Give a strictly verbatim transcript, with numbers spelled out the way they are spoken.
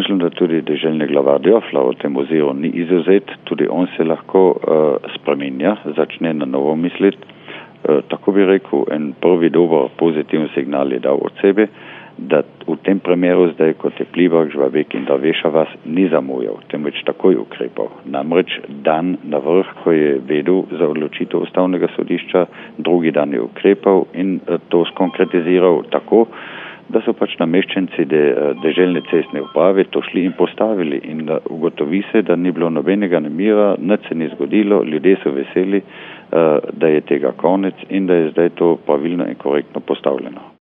mislim, da tudi deželni glavar Djofla v tem oziru ni izuzet, tudi on se lahko uh, spreminja, začne na novo misliti. Uh, tako bi rekel, en prvi dober pozitiven signal je dal od sebe, da v tem primeru zdaj, kot je Pliberk, Žvabek in Drveša vas, ni zamujal, temveč takoj ukrepal. Namreč dan na vrh, ko je vedel za odločitev Ustavnega sodišča, drugi dan je ukrepal in to skonkretiziral tako, da so pač nameščenci de, deželne cestne uprave to šli in postavili in da ugotovi se, da ni bilo nobenega nemira, nič se ni zgodilo, ljudje so veseli, da je tega konec in da je zdaj to pravilno in korektno postavljeno.